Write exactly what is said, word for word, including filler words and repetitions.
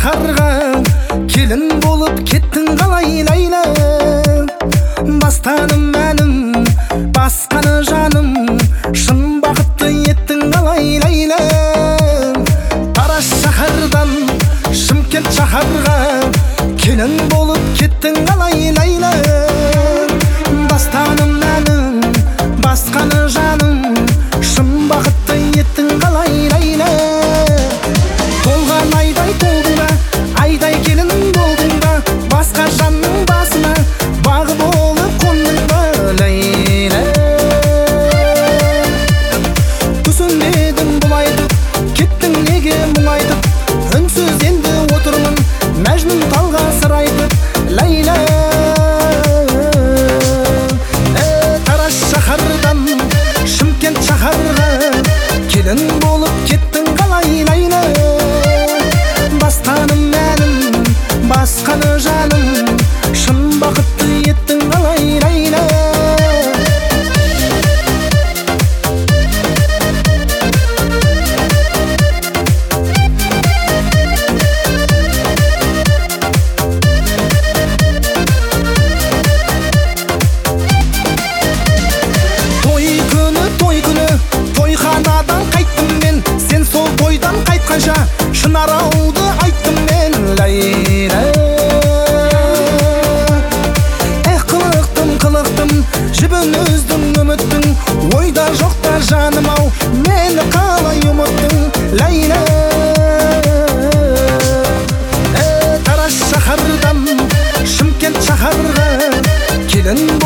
шаһарға келін болып кеттің қалай Ләйлә. Бастадым әнім, басқаны жаным, шын бақытты еттің қалай Ләйлә. Тараз шаһардан Шымкент шаһарға келін болып кеттің қалай Ләйлә. Бастадым әнім, басқаны жаным, шын бақытты еттің қалай Ләйлә. Толған айдай толдың ба, айдай келін болдың ба, басқа жанның басына бағы болып қондың ба Ләйлә. Түсінбедім бұл айтып, кеттің неге мұңайтып, үнсіз енді отырмын мәжнүн талға сыр айтып Ләйлә. Тараз шаһардан Шымкент шаһарға келін болып кеттің қалай Ләйлә. Бастадым әнім, басқаны жаным, шын бақытты еттің қалай Ләйлә. Той күні, той күні, тойханадан қайттым мен, сен сол тойдан қайтқанша Шынарауды айттым мен Ләйлә. Эх, қылықтым, қылықтым, жібін үздім үміттің, ойда жоқта жаным ау, мені қалай ұмыттың Ләйлә. Тараз шаһардан Шымкент шаһарға келін